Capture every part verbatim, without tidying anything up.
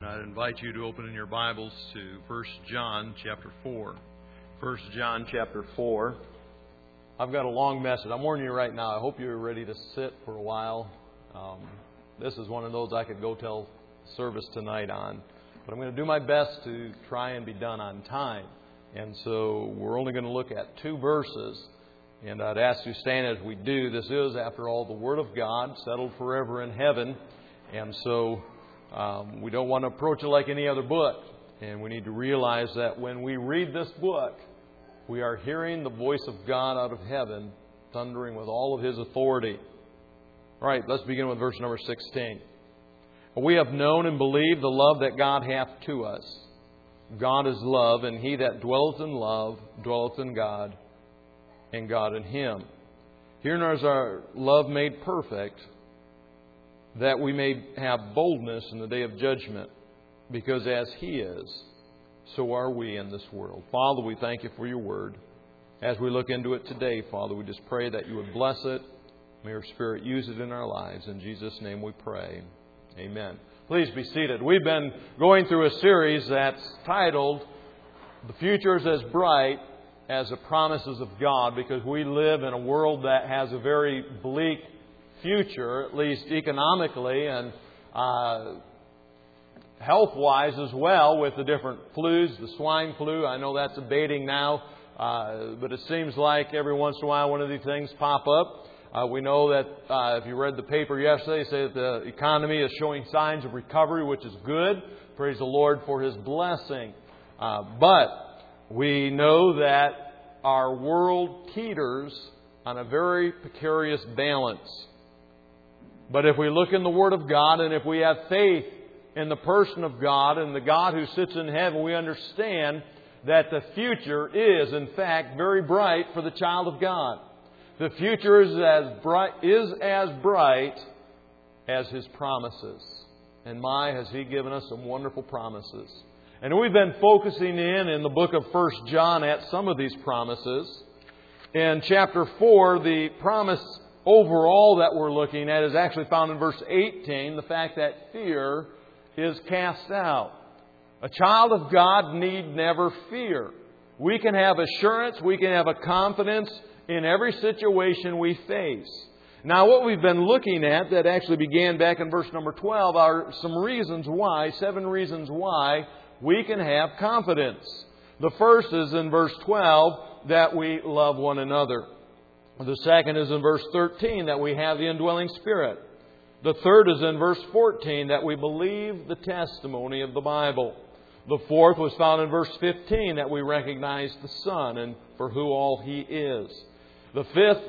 I'd invite you to open in your Bibles to First John chapter four. First John chapter four. I've got a long message. I'm warning you right now. I hope you're ready to sit for a while. Um, this is one of those I could go tell service tonight on. But I'm going to do my best to try and be done on time. And so we're only going to look at two verses. And I'd ask you to stand as we do. This is, after all, the Word of God, settled forever in heaven. And so Um, we don't want to approach it like any other book. And we need to realize that when we read this book, we are hearing the voice of God out of heaven, thundering with all of His authority. All right, let's begin with verse number sixteen. We have known and believed the love that God hath to us. God is love, and he that dwelleth in love dwelleth in God, and God in him. Herein is our love made perfect, that we may have boldness in the day of judgment, because as He is, so are we in this world. Father, we thank You for Your Word. As we look into it today, Father, we just pray that You would bless it. May Your Spirit use it in our lives. In Jesus' name we pray. Amen. Please be seated. We've been going through a series that's titled, The Future is as Bright as the Promises of God, because we live in a world that has a very bleak future, at least economically and uh, health-wise as well, with the different flus, the swine flu. I know that's abating now, uh, but it seems like every once in a while one of these things pop up. Uh, we know that uh, if you read the paper yesterday, they say that the economy is showing signs of recovery, which is good. Praise the Lord for His blessing. Uh, but we know that our world teeters on a very precarious balance. But if we look in the Word of God, and if we have faith in the person of God and the God who sits in heaven, we understand that the future is, in fact, very bright for the child of God. The future is as bright, is as bright as His promises. And my, has He given us some wonderful promises. And we've been focusing in, in the book of First John at some of these promises. In chapter four, the promise overall that we're looking at is actually found in verse eighteen, the fact that fear is cast out. A child of God need never fear. We can have assurance, we can have a confidence in every situation we face. Now, what we've been looking at that actually began back in verse number twelve are some reasons why, seven reasons why we can have confidence. The first is in verse twelve, that we love one another. The second is in verse thirteen, that we have the indwelling Spirit. The third is in verse fourteen, that we believe the testimony of the Bible. The fourth was found in verse fifteen, that we recognize the Son and for who all He is. The fifth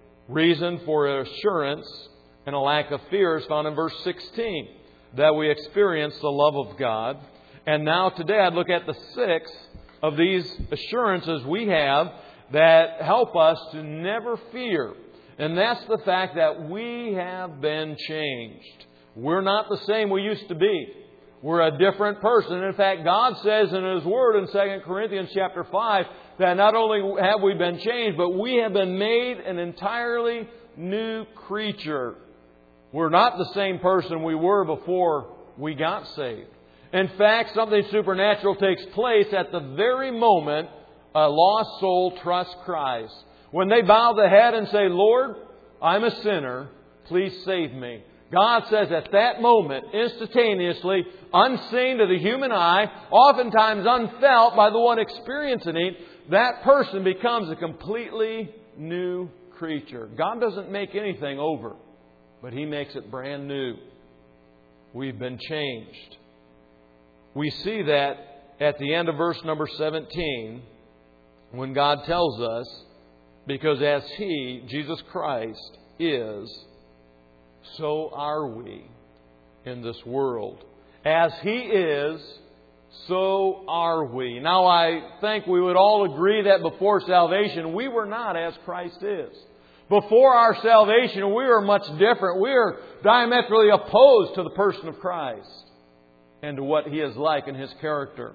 reason for assurance and a lack of fear is found in verse sixteen, that we experience the love of God. And now today I'd look at the sixth of these assurances we have that help us to never fear. And that's the fact that we have been changed. We're not the same we used to be. We're a different person. In fact, God says in His Word in Second Corinthians chapter five that not only have we been changed, but we have been made an entirely new creature. We're not the same person we were before we got saved. In fact, something supernatural takes place at the very moment a lost soul trusts Christ. When they bow the head and say, Lord, I'm a sinner, please save me. God says at that moment, instantaneously, unseen to the human eye, oftentimes unfelt by the one experiencing it, that person becomes a completely new creature. God doesn't make anything over, but He makes it brand new. We've been changed. We see that at the end of verse number seventeen, when God tells us, because as He, Jesus Christ, is, so are we in this world. As He is, so are we. Now, I think we would all agree that before salvation, we were not as Christ is. Before our salvation, we were much different. We are diametrically opposed to the person of Christ and to what He is like in His character.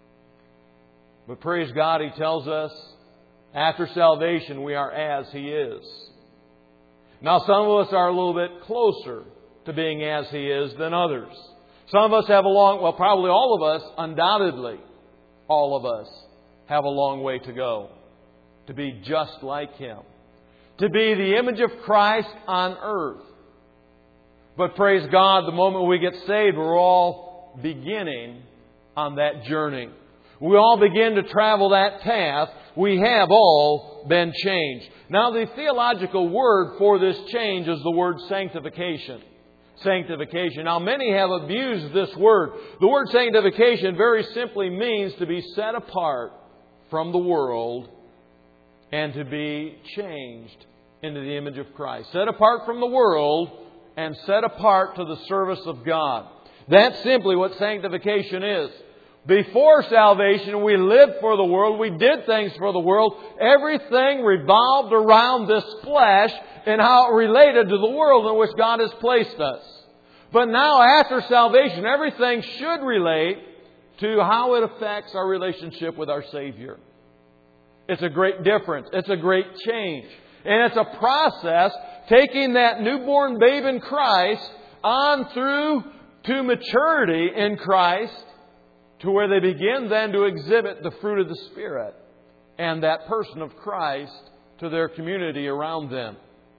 But praise God, He tells us, after salvation, we are as He is. Now, some of us are a little bit closer to being as He is than others. Some of us have a long, well, probably all of us, undoubtedly, all of us have a long way to go to be just like Him, to be the image of Christ on earth. But praise God, the moment we get saved, we're all beginning on that journey. We all begin to travel that path. We have all been changed. Now, the theological word for this change is the word sanctification. Sanctification. Now, many have abused this word. The word sanctification very simply means to be set apart from the world and to be changed into the image of Christ. Set apart from the world and set apart to the service of God. That's simply what sanctification is. Before salvation, we lived for the world. We did things for the world. Everything revolved around this flesh and how it related to the world in which God has placed us. But now, after salvation, everything should relate to how it affects our relationship with our Savior. It's a great difference. It's a great change. And it's a process taking that newborn babe in Christ on through to maturity in Christ, to where they begin then to exhibit the fruit of the Spirit and that person of Christ to their community around them.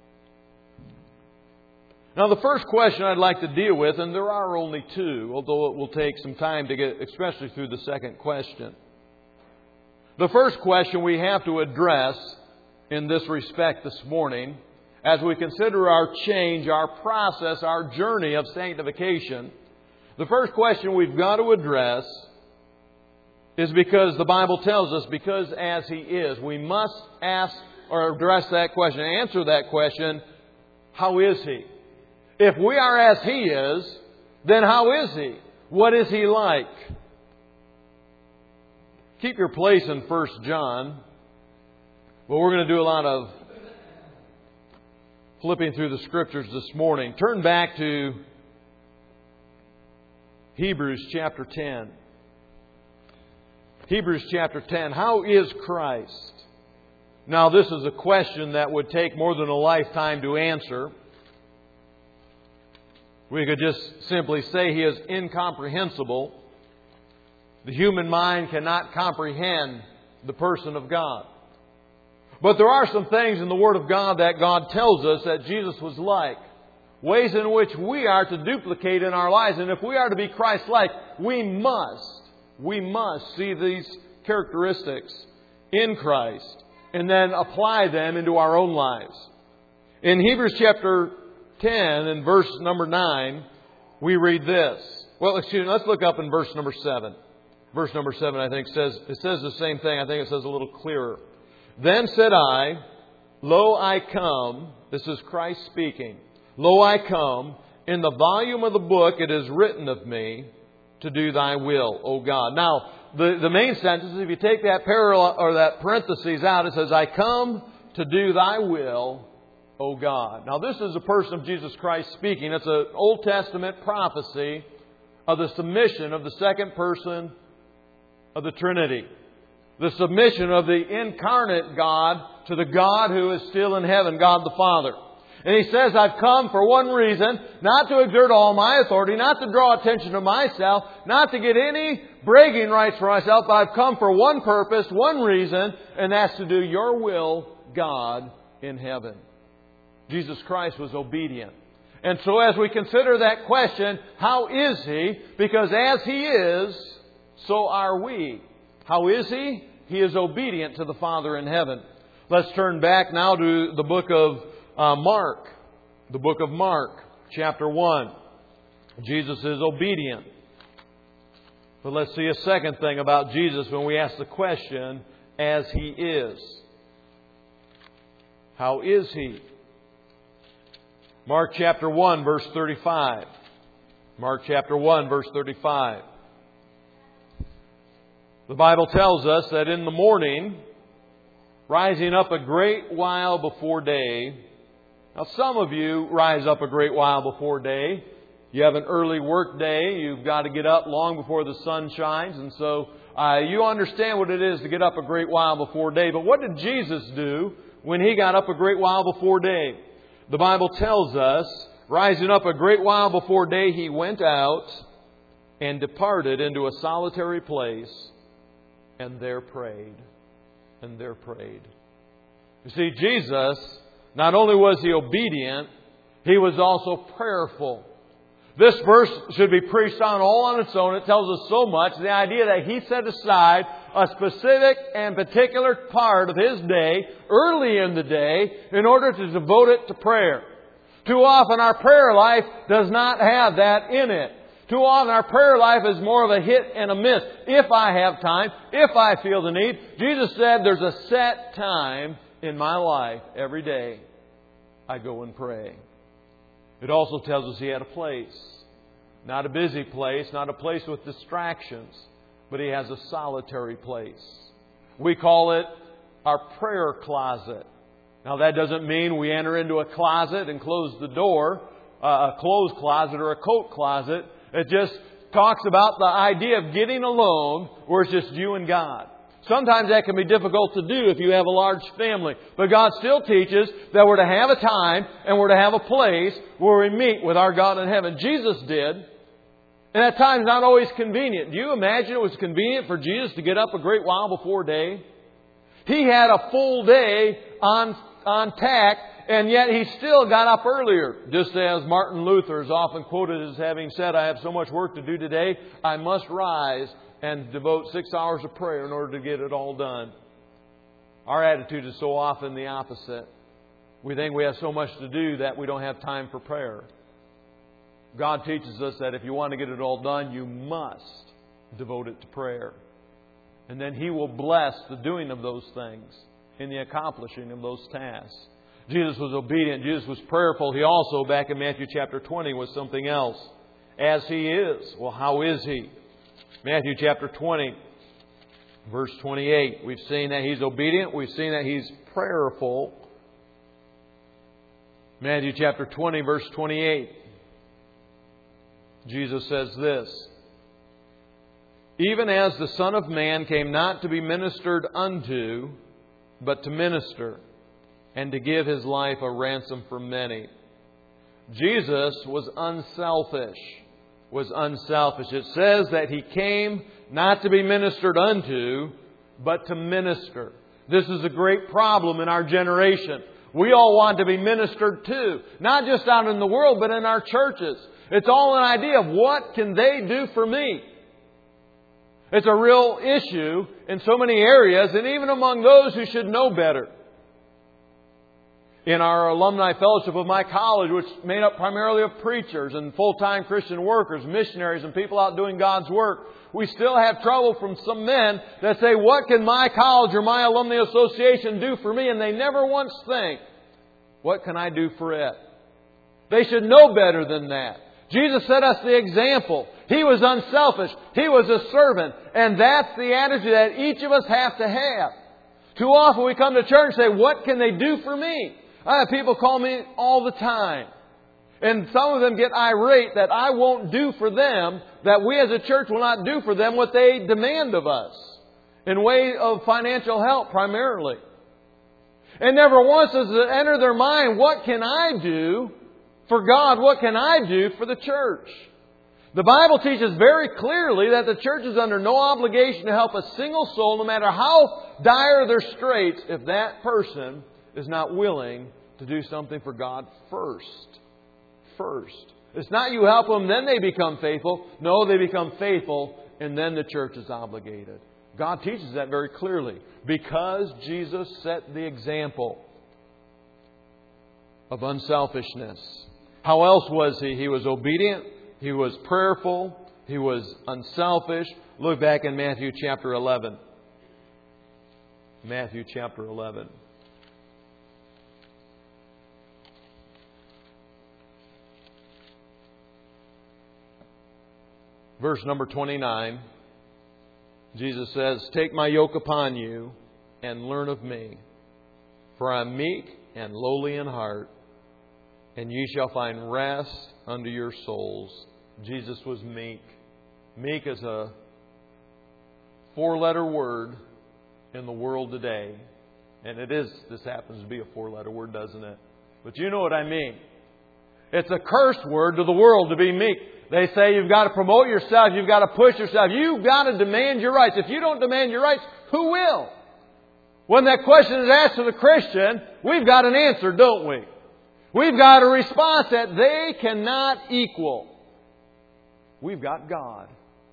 Now, the first question I'd like to deal with, and there are only two, although it will take some time to get, especially through the second question. The first question we have to address in this respect this morning, as we consider our change, our process, our journey of sanctification, the first question we've got to address is because the Bible tells us, because as He is, we must ask or address that question, answer that question, how is He? If we are as He is, then how is He? What is He like? Keep your place in First John. Well, we're going to do a lot of flipping through the Scriptures this morning. Turn back to Hebrews chapter ten. Hebrews chapter ten. How is Christ? Now, this is a question that would take more than a lifetime to answer. We could just simply say He is incomprehensible. The human mind cannot comprehend the person of God. But there are some things in the Word of God that God tells us that Jesus was like. Ways in which we are to duplicate in our lives. And if we are to be Christ-like, we must, we must see these characteristics in Christ and then apply them into our own lives. In Hebrews chapter ten and verse number nine, we read this. Well, excuse me, let's look up in verse number seven. Verse number seven, I think, says, it says the same thing. I think it says a little clearer. Then said I, Lo, I come. This is Christ speaking. Lo, I come. In the volume of the book it is written of me to do Thy will, O God. Now, the, the main sentence, if you take that parallel or that parenthesis out, it says, I come to do Thy will, O God. Now, this is a person of Jesus Christ speaking. It's an Old Testament prophecy of the submission of the second person of the Trinity. The submission of the incarnate God to the God who is still in heaven, God the Father. And He says, I've come for one reason, not to exert all my authority, not to draw attention to myself, not to get any bragging rights for myself, but I've come for one purpose, one reason, and that's to do Your will, God, in heaven. Jesus Christ was obedient. And so as we consider that question, how is He? Because as He is, so are we. How is He? He is obedient to the Father in heaven. Let's turn back now to the book of uh, Mark. The book of Mark, chapter one. Jesus is obedient. But let's see a second thing about Jesus when we ask the question, as He is. How is He? Mark chapter one, verse thirty-five. Mark chapter one, verse thirty-five. The Bible tells us that in the morning, rising up a great while before day. Now, some of you rise up a great while before day. You have an early work day. You've got to get up long before the sun shines. And so uh, you understand what it is to get up a great while before day. But what did Jesus do when He got up a great while before day? The Bible tells us, rising up a great while before day, He went out and departed into a solitary place, and there prayed. And there prayed. You see, Jesus, not only was He obedient, He was also prayerful. This verse should be preached on all on its own. It tells us so much. The idea that He set aside a specific and particular part of His day, early in the day, in order to devote it to prayer. Too often our prayer life does not have that in it. Too often our prayer life is more of a hit and a miss. If I have time, if I feel the need. Jesus said there's a set time in my life every day I go and pray. It also tells us He had a place. Not a busy place, not a place with distractions, but He has a solitary place. We call it our prayer closet. Now that doesn't mean we enter into a closet and close the door, uh, a clothes closet or a coat closet. It just talks about the idea of getting alone where it's just you and God. Sometimes that can be difficult to do if you have a large family. But God still teaches that we're to have a time and we're to have a place where we meet with our God in heaven. Jesus did. And at times not always convenient. Do you imagine it was convenient for Jesus to get up a great while before day? He had a full day on, on tack, and yet He still got up earlier. Just as Martin Luther is often quoted as having said, I have so much work to do today, I must rise and devote six hours of prayer in order to get it all done. Our attitude is so often the opposite. We think we have so much to do that we don't have time for prayer. God teaches us that if you want to get it all done, you must devote it to prayer. And then He will bless the doing of those things in the accomplishing of those tasks. Jesus was obedient. Jesus was prayerful. He also, back in Matthew chapter twenty, was something else. As He is. Well, how is He? Matthew chapter twenty, verse twenty-eight. We've seen that He's obedient. We've seen that He's prayerful. Matthew chapter twenty, verse twenty-eight. Jesus says this. Even as the Son of Man came not to be ministered unto, but to minister, and to give His life a ransom for many. Jesus was unselfish. Was unselfish. It says that He came not to be ministered unto, but to minister. This is a great problem in our generation. We all want to be ministered to. Not just out in the world, but in our churches. It's all an idea of what can they do for me? It's a real issue in so many areas, and even among those who should know better. In our alumni fellowship of my college, which is made up primarily of preachers and full-time Christian workers, missionaries, and people out doing God's work, we still have trouble from some men that say, what can my college or my alumni association do for me? And they never once think, what can I do for it? They should know better than that. Jesus set us the example. He was unselfish. He was a servant. And that's the attitude that each of us have to have. Too often we come to church and say, what can they do for me? I have people call me all the time. And some of them get irate that I won't do for them, that we as a church will not do for them what they demand of us. In way of financial help primarily. And never once does it enter their mind, what can I do for God? What can I do for the church? The Bible teaches very clearly that the church is under no obligation to help a single soul, no matter how dire their straits, if that person is not willing to do something for God first. First. It's not you help them, then they become faithful. No, they become faithful, and then the church is obligated. God teaches that very clearly. Because Jesus set the example of unselfishness. How else was He? He was obedient. He was prayerful. He was unselfish. Look back in Matthew chapter eleven. Matthew chapter eleven. Verse number twenty-nine. Jesus says, take my yoke upon you and learn of me. For I am meek and lowly in heart, and ye shall find rest unto your souls. Jesus was meek. Meek is a four-letter word in the world today. And it is, this happens to be a four-letter word, doesn't it? But you know what I mean. It's a curse word to the world to be meek. They say you've got to promote yourself, you've got to push yourself, you've got to demand your rights. If you don't demand your rights, who will? When that question is asked to the Christian, we've got an answer, don't we? We've got a response that they cannot equal. We've got God.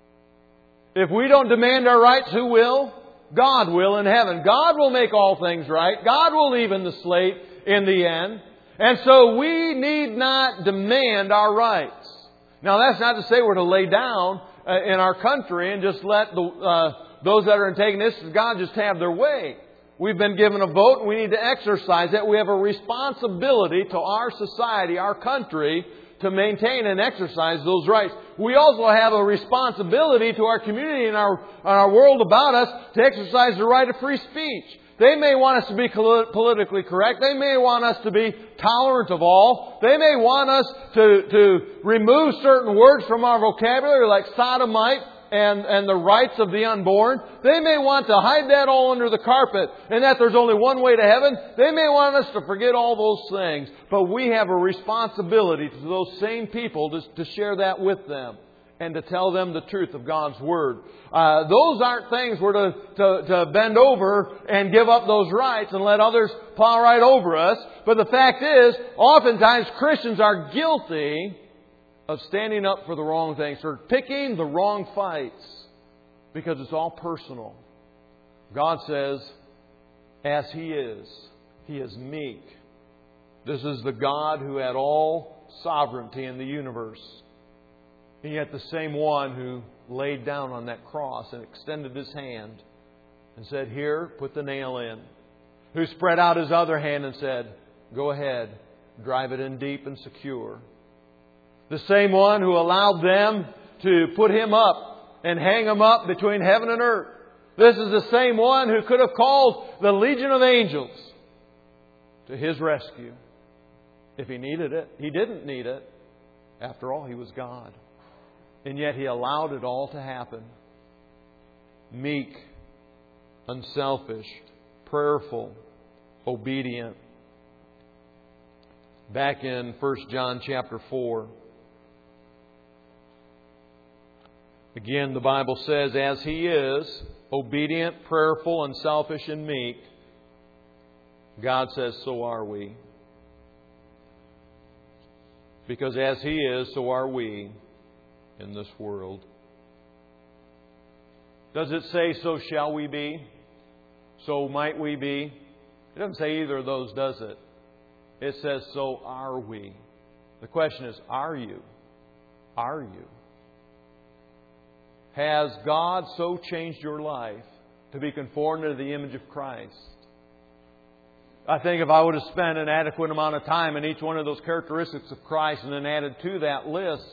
If we don't demand our rights, who will? God will in heaven. God will make all things right. God will even the slate in the end. And so we need not demand our rights. Now that's not to say we're to lay down uh, in our country and just let the, uh, those that are antagonists of God just have their way. We've been given a vote and we need to exercise that. We have a responsibility to our society, our country, to maintain and exercise those rights. We also have a responsibility to our community and our, our world about us to exercise the right of free speech. They may want us to be politically correct. They may want us to be tolerant of all. They may want us to, to remove certain words from our vocabulary like sodomite and, and the rights of the unborn. They may want to hide that all under the carpet and that there's only one way to heaven. They may want us to forget all those things. But we have a responsibility to those same people to, to share that with them and to tell them the truth of God's Word. Uh, those aren't things we're to, to, to bend over and give up those rights and let others plow right over us. But the fact is, oftentimes Christians are guilty of standing up for the wrong things, or picking the wrong fights, because it's all personal. God says, as He is, He is meek. This is the God who had all sovereignty in the universe. And yet the same one who laid down on that cross and extended His hand and said, here, put the nail in. Who spread out His other hand and said, go ahead, drive it in deep and secure. The same one who allowed them to put Him up and hang Him up between heaven and earth. This is the same one who could have called the legion of angels to His rescue if He needed it. He didn't need it. After all, He was God. And yet He allowed it all to happen. Meek, unselfish, prayerful, obedient. Back in First John chapter four. Again, the Bible says, as He is, obedient, prayerful, unselfish, and meek, God says, so are we. Because as He is, so are we in this world. Does it say, so shall we be? So might we be? It doesn't say either of those, does it? It says, so are we. The question is, are you? Are you? Has God so changed your life to be conformed to the image of Christ? I think if I would have spent an adequate amount of time in each one of those characteristics of Christ and then added to that list,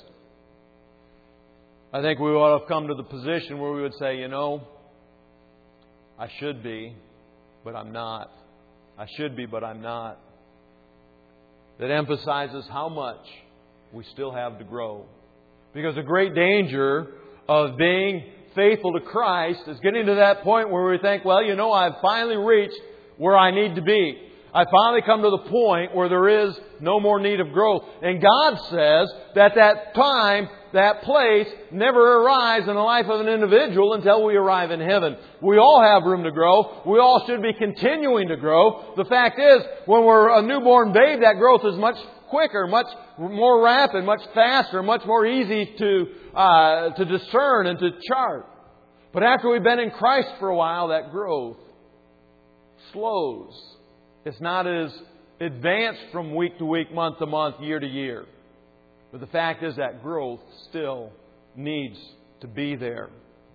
I think we would have come to the position where we would say, you know, I should be, but I'm not. I should be, but I'm not. That emphasizes how much we still have to grow. Because a great danger of being faithful to Christ is getting to that point where we think, well, you know, I've finally reached where I need to be. I finally come to the point where there is no more need of growth. And God says that that time, that place, never arrives in the life of an individual until we arrive in heaven. We all have room to grow. We all should be continuing to grow. The fact is, when we're a newborn babe, that growth is much quicker, much more rapid, much faster, much more easy to uh, to discern and to chart. But after we've been in Christ for a while, that growth slows. It's not as advanced from week to week, month to month, year to year. But the fact is that growth still needs to be there.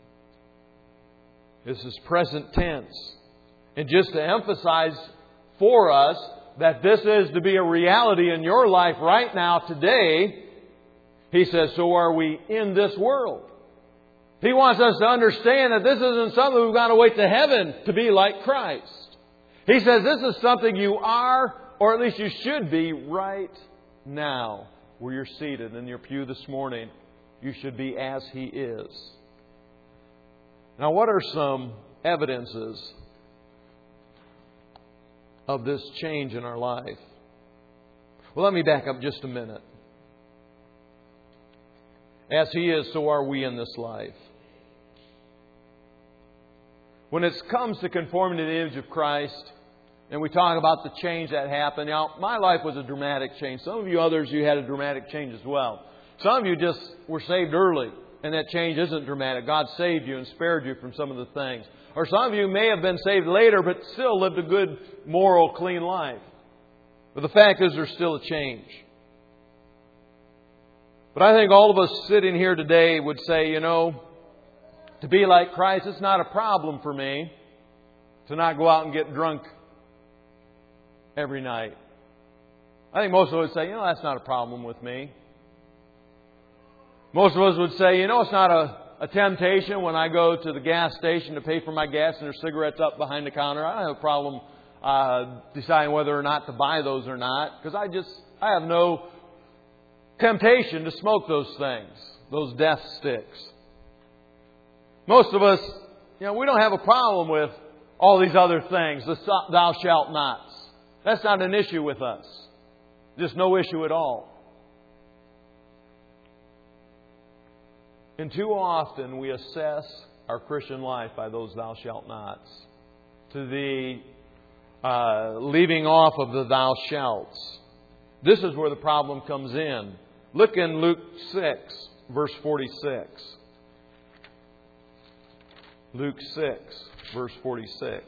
This is present tense. And just to emphasize for us that this is to be a reality in your life right now, today, He says, so are we in this world. He wants us to understand that this isn't something we've got to wait to heaven to be like Christ. He says this is something you are, or at least you should be, right now. Where you're seated in your pew this morning, you should be as He is. Now, what are some evidences of this change in our life? Well, let me back up just a minute. As He is, so are we in this life. When it comes to conforming to the image of Christ, and we talk about the change that happened. Now, my life was a dramatic change. Some of you others, you had a dramatic change as well. Some of you just were saved early, and that change isn't dramatic. God saved you and spared you from some of the things. Or some of you may have been saved later, but still lived a good, moral, clean life. But the fact is, there's still a change. But I think all of us sitting here today would say, you know, to be like Christ, it's not a problem for me to not go out and get drunk every night. I think most of us would say, you know, that's not a problem with me. Most of us would say, you know, it's not a, a temptation when I go to the gas station to pay for my gas and there's cigarettes up behind the counter. I don't have a problem uh, deciding whether or not to buy those or not, because I just, I have no temptation to smoke those things, those death sticks. Most of us, you know, we don't have a problem with all these other things, the thou shalt nots. That's not an issue with us. Just no issue at all. And too often we assess our Christian life by those thou shalt nots, to the uh, leaving off of the thou shalts. This is where the problem comes in. Look in Luke six, verse forty-six. Luke six, verse forty-six.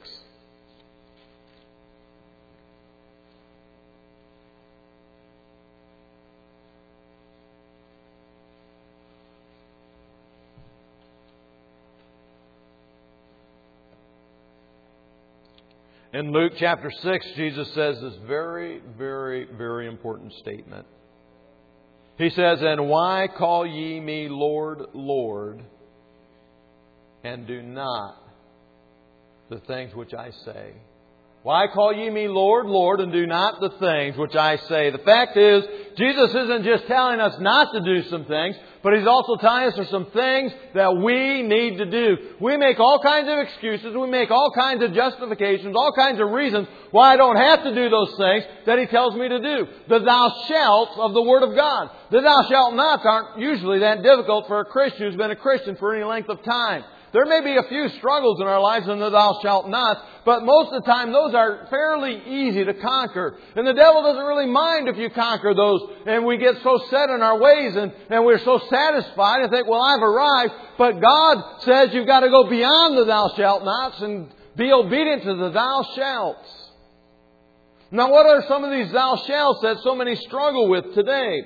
In Luke chapter six, Jesus says this very, very, very important statement. He says, "And why call ye me Lord, Lord, and do not the things which I say? Why call ye me Lord, Lord, and do not the things which I say?" The fact is, Jesus isn't just telling us not to do some things, but He's also telling us there's some things that we need to do. We make all kinds of excuses. We make all kinds of justifications, all kinds of reasons why I don't have to do those things that He tells me to do. The thou shalt of the Word of God. The thou shalt nots aren't usually that difficult for a Christian who's been a Christian for any length of time. There may be a few struggles in our lives in the thou shalt nots, but most of the time those are fairly easy to conquer. And the devil doesn't really mind if you conquer those. And we get so set in our ways and, and we're so satisfied and think, well, I've arrived. But God says you've got to go beyond the thou shalt nots and be obedient to the thou shalts. Now, what are some of these thou shalts that so many struggle with today?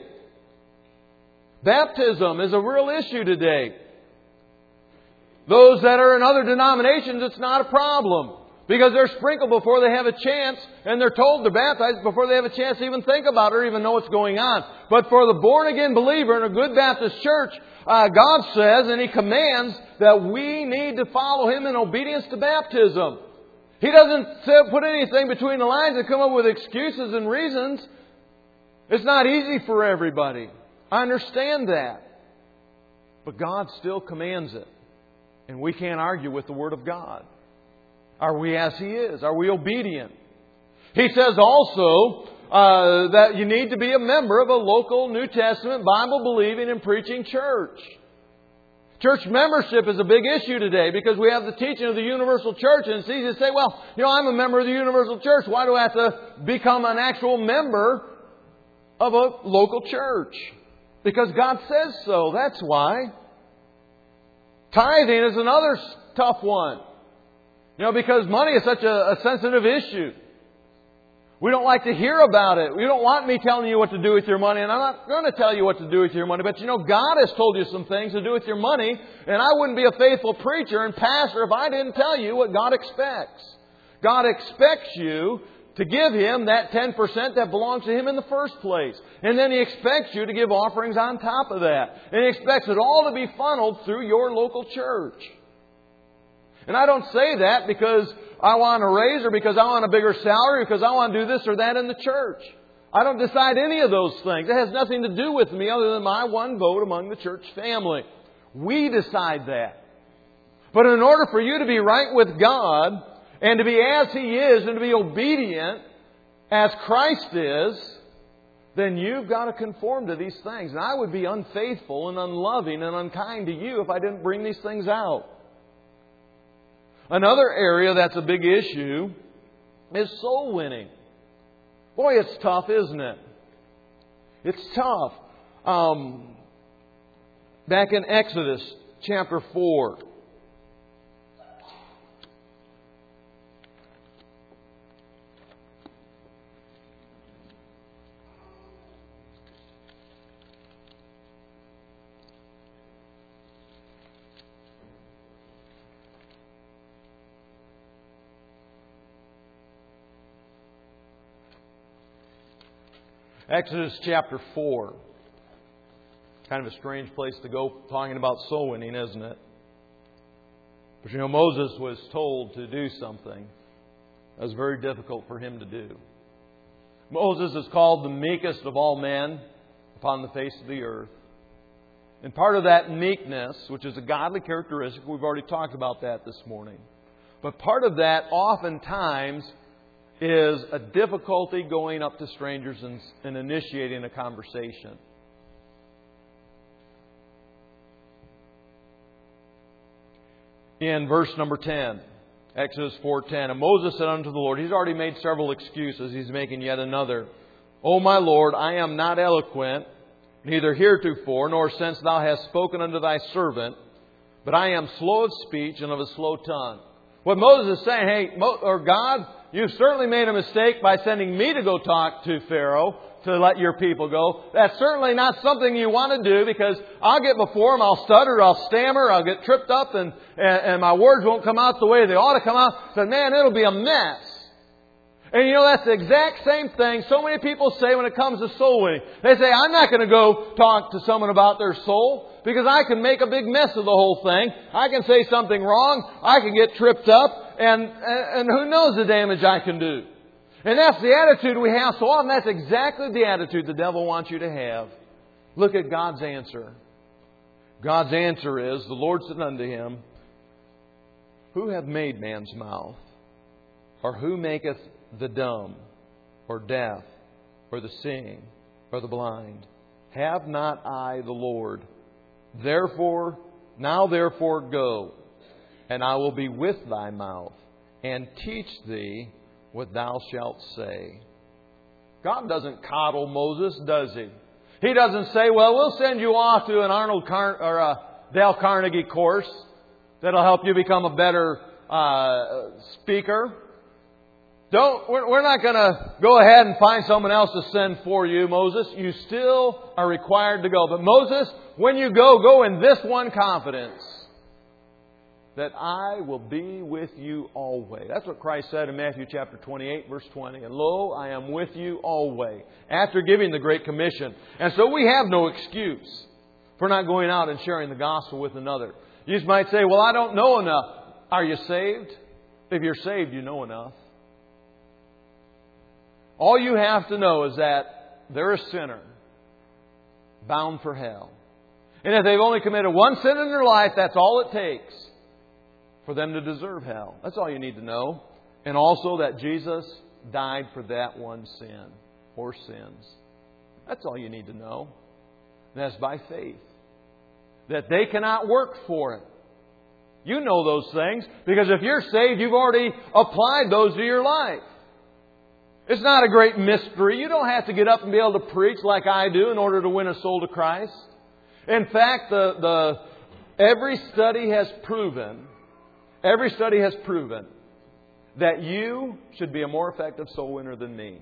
Baptism is a real issue today. Those that are in other denominations, it's not a problem. Because they're sprinkled before they have a chance, and they're told to baptize before they have a chance to even think about it or even know what's going on. But for the born-again believer in a good Baptist church, uh, God says and He commands that we need to follow Him in obedience to baptism. He doesn't say, put anything between the lines and come up with excuses and reasons. It's not easy for everybody. I understand that. But God still commands it. And we can't argue with the Word of God. Are we as He is? Are we obedient? He says also uh, that you need to be a member of a local New Testament, Bible-believing and preaching church. Church membership is a big issue today because we have the teaching of the universal church, and it's easy to say, well, you know, I'm a member of the universal church. Why do I have to become an actual member of a local church? Because God says so. That's why. Tithing is another tough one. You know, because money is such a, a sensitive issue. We don't like to hear about it. You don't want me telling you what to do with your money, and I'm not going to tell you what to do with your money. But you know, God has told you some things to do with your money, and I wouldn't be a faithful preacher and pastor if I didn't tell you what God expects. God expects you to give Him that ten percent that belongs to Him in the first place. And then He expects you to give offerings on top of that. And He expects it all to be funneled through your local church. And I don't say that because I want a raise or because I want a bigger salary or because I want to do this or that in the church. I don't decide any of those things. It has nothing to do with me other than my one vote among the church family. We decide that. But in order for you to be right with God, and to be as He is, and to be obedient as Christ is, then you've got to conform to these things. And I would be unfaithful and unloving and unkind to you if I didn't bring these things out. Another area that's a big issue is soul winning. Boy, it's tough, isn't it? It's tough. Um, back in Exodus chapter four. Exodus chapter four. Kind of a strange place to go talking about soul winning, isn't it? But you know, Moses was told to do something that was very difficult for him to do. Moses is called the meekest of all men upon the face of the earth. And part of that meekness, which is a godly characteristic, we've already talked about that this morning. But part of that oftentimes is a difficulty going up to strangers and, and initiating a conversation. In verse number ten, Exodus four ten, and Moses said unto the Lord, he's already made several excuses, he's making yet another. O my Lord, I am not eloquent, neither heretofore, nor since thou hast spoken unto thy servant, but I am slow of speech and of a slow tongue. What Moses is saying, hey, Mo, or God, you've certainly made a mistake by sending me to go talk to Pharaoh to let your people go. That's certainly not something you want to do, because I'll get before him, I'll stutter, I'll stammer, I'll get tripped up, and, and, and my words won't come out the way they ought to come out. But man, it'll be a mess. And you know, that's the exact same thing so many people say when it comes to soul winning. They say, I'm not going to go talk to someone about their soul, because I can make a big mess of the whole thing. I can say something wrong. I can get tripped up. And, and who knows the damage I can do. And that's the attitude we have so often. That's exactly the attitude the devil wants you to have. Look at God's answer. God's answer is, the Lord said unto him, who hath made man's mouth? Or who maketh the dumb, or deaf, or the seeing, or the blind? Have not I the Lord? Therefore, now therefore go, and I will be with thy mouth, and teach thee what thou shalt say. God doesn't coddle Moses, does He? He doesn't say, well, we'll send you off to an Arnold Car- or a Dale Carnegie course that'll help you become a better uh, speaker. Don't, we're, we're not going to go ahead and find someone else to send for you, Moses. You still are required to go. But Moses, when you go, go in this one confidence, that I will be with you always. That's what Christ said in Matthew chapter twenty-eight, verse twenty. And lo, I am with you always, after giving the Great Commission. And so we have no excuse for not going out and sharing the gospel with another. You just might say, well, I don't know enough. Are you saved? If you're saved, you know enough. All you have to know is that they're a sinner bound for hell. And if they've only committed one sin in their life, that's all it takes for them to deserve hell. That's all you need to know. And also that Jesus died for that one sin or sins. That's all you need to know. And that's by faith. That they cannot work for it. You know those things, because if you're saved, you've already applied those to your life. It's not a great mystery. You don't have to get up and be able to preach like I do in order to win a soul to Christ. In fact, the, the every study has proven, every study has proven that you should be a more effective soul winner than me.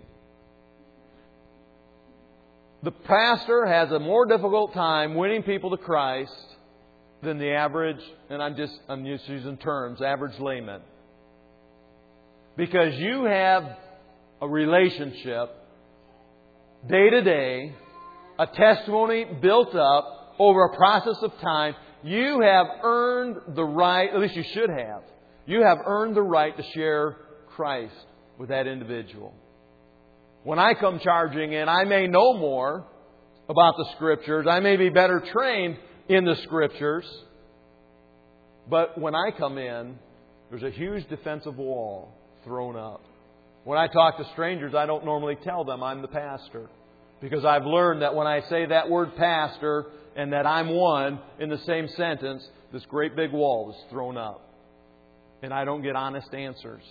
The pastor has a more difficult time winning people to Christ than the average, and I'm just I'm just using terms, average layman. Because you have a relationship, day to day, a testimony built up over a process of time. You have earned the right, at least you should have, you have earned the right to share Christ with that individual. When I come charging in, I may know more about the Scriptures. I may be better trained in the Scriptures. But when I come in, there's a huge defensive wall thrown up. When I talk to strangers, I don't normally tell them I'm the pastor. Because I've learned that when I say that word pastor and that I'm one in the same sentence, this great big wall is thrown up. And I don't get honest answers.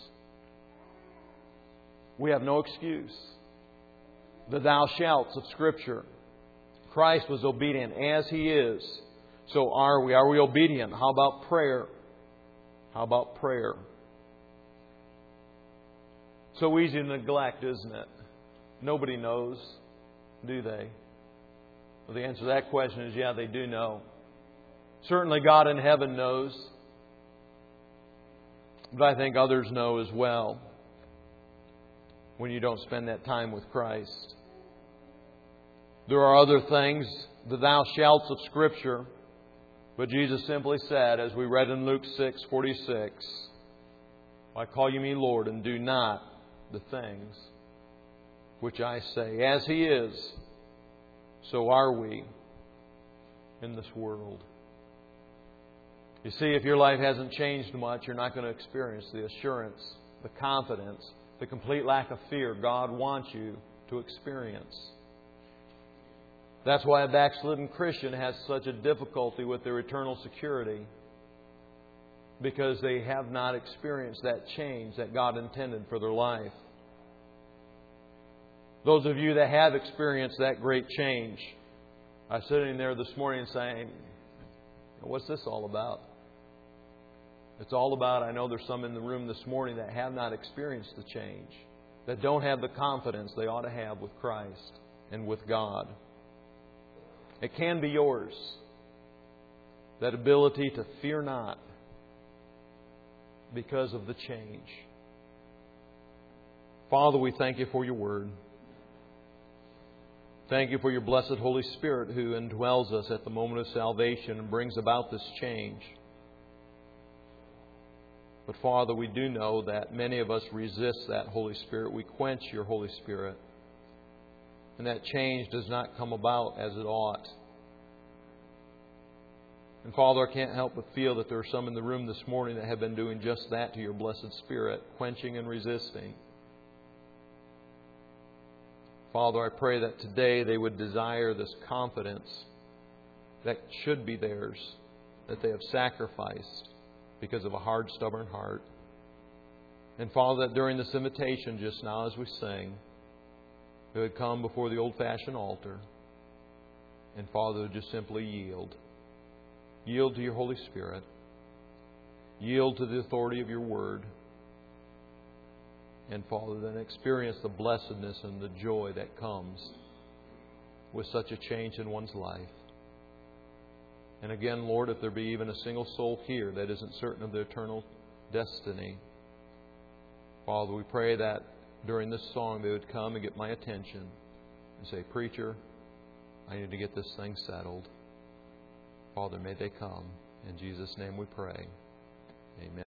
We have no excuse. The thou shalts of Scripture. Christ was obedient as He is. So are we. Are we obedient? How about prayer? How about prayer? So easy to neglect, isn't it? Nobody knows, do they? Well, the answer to that question is yeah, they do know. Certainly God in heaven knows. But I think others know as well when you don't spend that time with Christ. There are other things, the thou shalts of Scripture, but Jesus simply said, as we read in Luke six forty-six, I call you me Lord, and do not the things which I say. As He is, so are we in this world. You see, if your life hasn't changed much, you're not going to experience the assurance, the confidence, the complete lack of fear God wants you to experience. That's why a backslidden Christian has such a difficulty with their eternal security. Because they have not experienced that change that God intended for their life. Those of you that have experienced that great change, I was sitting there this morning saying, what's this all about? It's all about, I know there's some in the room this morning that have not experienced the change, that don't have the confidence they ought to have with Christ and with God. It can be yours. That ability to fear not because of the change. Father, we thank You for Your Word. Thank You for Your blessed Holy Spirit who indwells us at the moment of salvation and brings about this change. But Father, we do know that many of us resist that Holy Spirit. We quench Your Holy Spirit. And that change does not come about as it ought. And Father, I can't help but feel that there are some in the room this morning that have been doing just that to Your blessed Spirit, quenching and resisting. Father, I pray that today they would desire this confidence that should be theirs, that they have sacrificed because of a hard, stubborn heart. And Father, that during this invitation just now as we sing, they would come before the old-fashioned altar. And Father, just simply yield. Yield to Your Holy Spirit. Yield to the authority of Your Word. And Father, then experience the blessedness and the joy that comes with such a change in one's life. And again, Lord, if there be even a single soul here that isn't certain of their eternal destiny, Father, we pray that during this song they would come and get my attention and say, Preacher, I need to get this thing settled. Father, may they come. In Jesus' name we pray. Amen.